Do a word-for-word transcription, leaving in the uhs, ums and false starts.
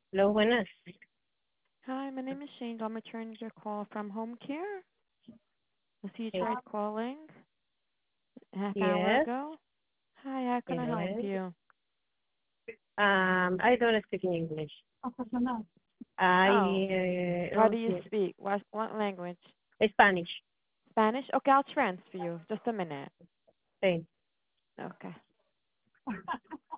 Hello, buenas. Hi, my name is Shane. I'm returning your call from home care. I see you Yes. tried calling a half hour Yes. ago. Hi, how can I help Yes. you? Um, I don't speak English. Oh, I uh, what do you okay. speak? What what language? Spanish. Spanish? Okay, I'll transfer you. Just a minute. Sí. Okay.